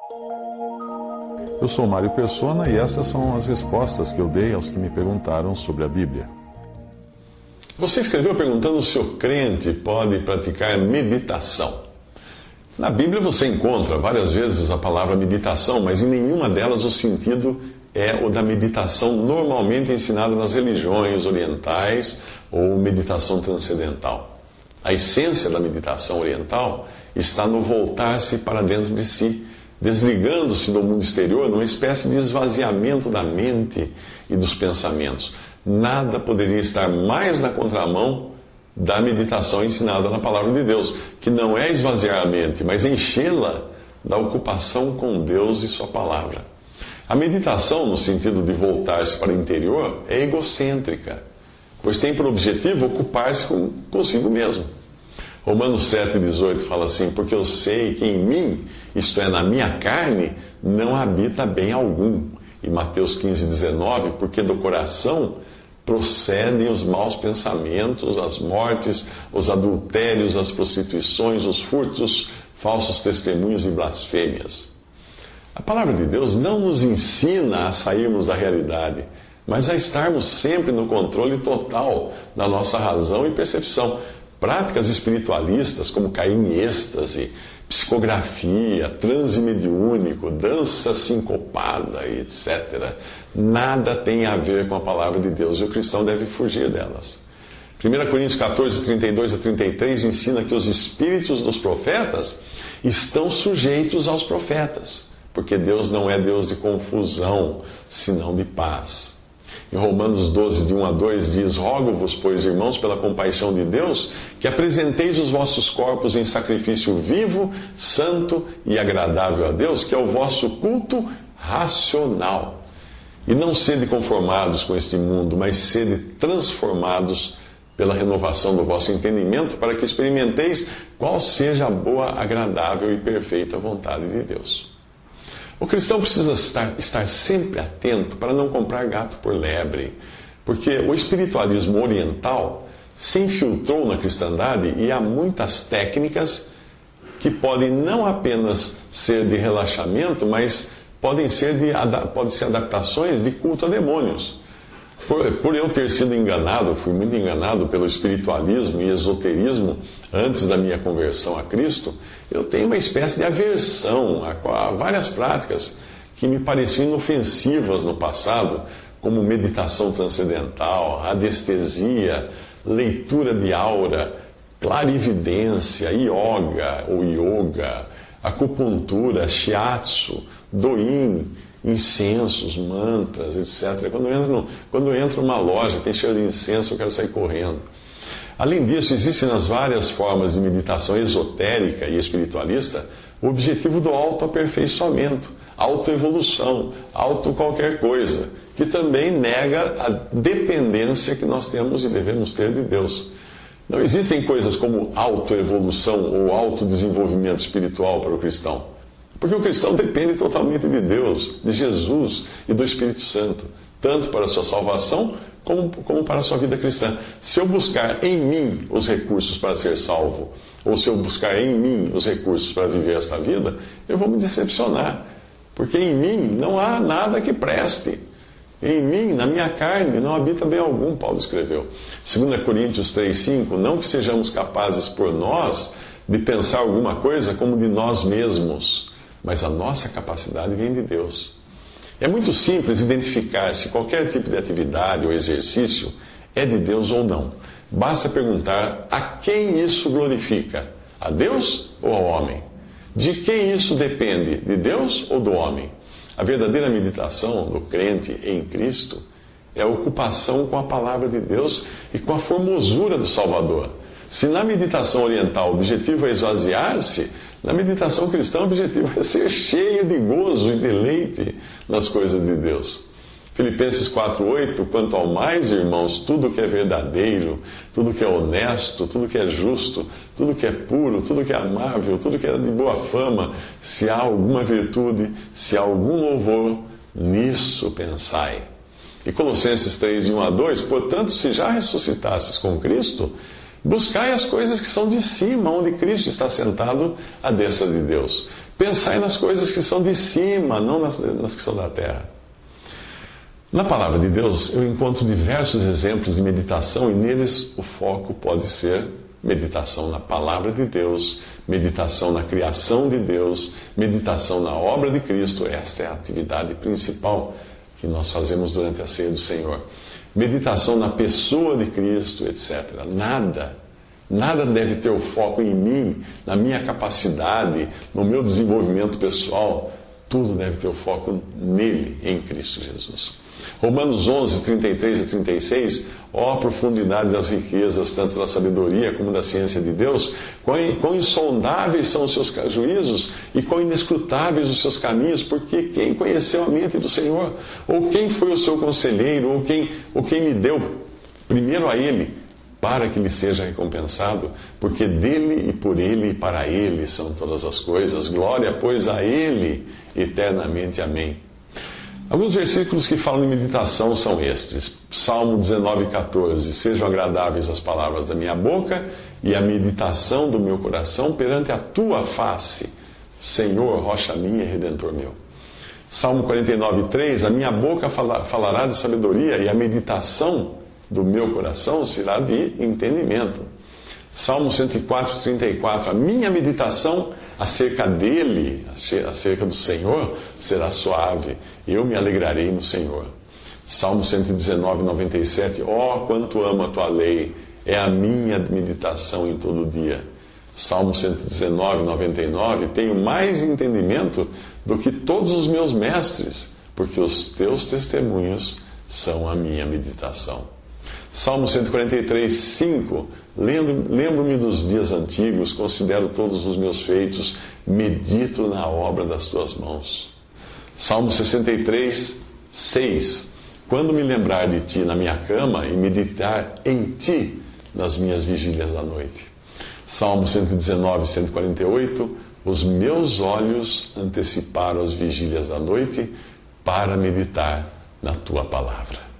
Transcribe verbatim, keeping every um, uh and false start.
Eu sou Mário Persona e essas são as respostas que eu dei aos que me perguntaram sobre a Bíblia. Você escreveu perguntando se o crente pode praticar meditação. Na Bíblia você encontra várias vezes a palavra meditação, mas em nenhuma delas o sentido é o da meditação normalmente ensinada nas religiões orientais ou meditação transcendental. A essência da meditação oriental está no voltar-se para dentro de si, desligando-se do mundo exterior numa espécie de esvaziamento da mente e dos pensamentos. Nada poderia estar mais na contramão da meditação ensinada na Palavra de Deus, que não é esvaziar a mente, mas enchê-la da ocupação com Deus e Sua Palavra. A meditação, no sentido de voltar-se para o interior, é egocêntrica, pois tem por objetivo ocupar-se com, consigo mesmo. Romanos sete, dezoito fala assim: porque eu sei que em mim, isto é, na minha carne, não habita bem algum. E Mateus quinze, dezenove, porque do coração procedem os maus pensamentos, as mortes, os adultérios, as prostituições, os furtos, falsos testemunhos e blasfêmias. A palavra de Deus não nos ensina a sairmos da realidade, mas a estarmos sempre no controle total da nossa razão e percepção. Práticas espiritualistas como cair em êxtase, psicografia, transe mediúnico, dança sincopada, etcétera, nada tem a ver com a palavra de Deus e o cristão deve fugir delas. primeira Coríntios quatorze, trinta e dois a trinta e três ensina que os espíritos dos profetas estão sujeitos aos profetas, porque Deus não é Deus de confusão, senão de paz. Em Romanos doze, de um a dois, diz: rogo-vos, pois, irmãos, pela compaixão de Deus, que apresenteis os vossos corpos em sacrifício vivo, santo e agradável a Deus, que é o vosso culto racional. E não sede conformados com este mundo, mas sede transformados pela renovação do vosso entendimento, para que experimenteis qual seja a boa, agradável e perfeita vontade de Deus. O cristão precisa estar, estar sempre atento para não comprar gato por lebre, porque o espiritualismo oriental se infiltrou na cristandade e há muitas técnicas que podem não apenas ser de relaxamento, mas podem ser, de, podem ser adaptações de culto a demônios. Por, por eu ter sido enganado, fui muito enganado pelo espiritualismo e esoterismo antes da minha conversão a Cristo, eu tenho uma espécie de aversão a, a várias práticas que me pareciam inofensivas no passado, como meditação transcendental, radiestesia, leitura de aura, clarividência, yoga ou yoga, acupuntura, shiatsu, doin, incensos, mantras, etcétera. Quando eu entro, no, quando eu entro numa loja, tem cheiro de incenso, eu quero sair correndo. Além disso, existem nas várias formas de meditação esotérica e espiritualista o objetivo do autoaperfeiçoamento, autoevolução, auto qualquer coisa, que também nega a dependência que nós temos e devemos ter de Deus. Não existem coisas como autoevolução ou autodesenvolvimento espiritual para o cristão. Porque o cristão depende totalmente de Deus, de Jesus e do Espírito Santo, tanto para a sua salvação como, como para a sua vida cristã. Se eu buscar em mim os recursos para ser salvo, ou se eu buscar em mim os recursos para viver esta vida, eu vou me decepcionar. Porque em mim não há nada que preste. Em mim, na minha carne, não habita bem algum, Paulo escreveu. segunda Coríntios três, cinco, não que sejamos capazes por nós de pensar alguma coisa como de nós mesmos, mas a nossa capacidade vem de Deus. É muito simples identificar se qualquer tipo de atividade ou exercício é de Deus ou não. Basta perguntar a quem isso glorifica, a Deus ou ao homem? De quem isso depende, de Deus ou do homem? A verdadeira meditação do crente em Cristo é a ocupação com a palavra de Deus e com a formosura do Salvador. Se na meditação oriental o objetivo é esvaziar-se, na meditação cristã o objetivo é ser cheio de gozo e deleite nas coisas de Deus. Filipenses quatro, oito, quanto ao mais, irmãos, tudo que é verdadeiro, tudo que é honesto, tudo que é justo, tudo que é puro, tudo que é amável, tudo que é de boa fama, se há alguma virtude, se há algum louvor, nisso pensai. E Colossenses três, de um a dois, portanto, se já ressuscitasses com Cristo, buscai as coisas que são de cima, onde Cristo está sentado à destra de Deus. Pensai nas coisas que são de cima, não nas, nas que são da terra. Na palavra de Deus, eu encontro diversos exemplos de meditação e neles o foco pode ser meditação na palavra de Deus, meditação na criação de Deus, meditação na obra de Cristo. Esta é a atividade principal que nós fazemos durante a ceia do Senhor. Meditação na pessoa de Cristo, etcétera. Nada, nada deve ter o foco em mim, na minha capacidade, no meu desenvolvimento pessoal. Tudo deve ter o foco nele, em Cristo Jesus. Romanos onze, trinta e três e trinta e seis, ó profundidade das riquezas, tanto da sabedoria como da ciência de Deus, quão, quão insondáveis são os seus juízos e quão inescrutáveis os seus caminhos, porque quem conheceu a mente do Senhor? Ou quem foi o seu conselheiro? Ou quem, ou quem me deu primeiro a ele, para que lhe seja recompensado? Porque dele e por ele e para ele são todas as coisas. Glória, pois, a ele eternamente. Amém. Alguns versículos que falam de meditação são estes. Salmo dezenove, quatorze. Sejam agradáveis as palavras da minha boca e a meditação do meu coração perante a tua face, Senhor, rocha minha e redentor meu. Salmo quarenta e nove, três. A minha boca falará de sabedoria e a meditação do meu coração será de entendimento. Salmo cento e quatro, trinta e quatro. A minha meditação acerca dele, acerca do Senhor, será suave. Eu me alegrarei no Senhor. Salmo cento e dezenove, noventa e sete. Ó, quanto amo a tua lei, é a minha meditação em todo dia. Salmo cento e dezenove, noventa e nove. Tenho mais entendimento do que todos os meus mestres, porque os teus testemunhos são a minha meditação. Salmo cento e quarenta e três, cinco. Lembro-me dos dias antigos, considero todos os meus feitos, medito na obra das tuas mãos. Salmo sessenta e três, seis. Quando me lembrar de ti na minha cama e meditar em ti nas minhas vigílias da noite. Salmo cento e dezenove, cento e quarenta e oito. Os meus olhos anteciparam as vigílias da noite para meditar na tua palavra.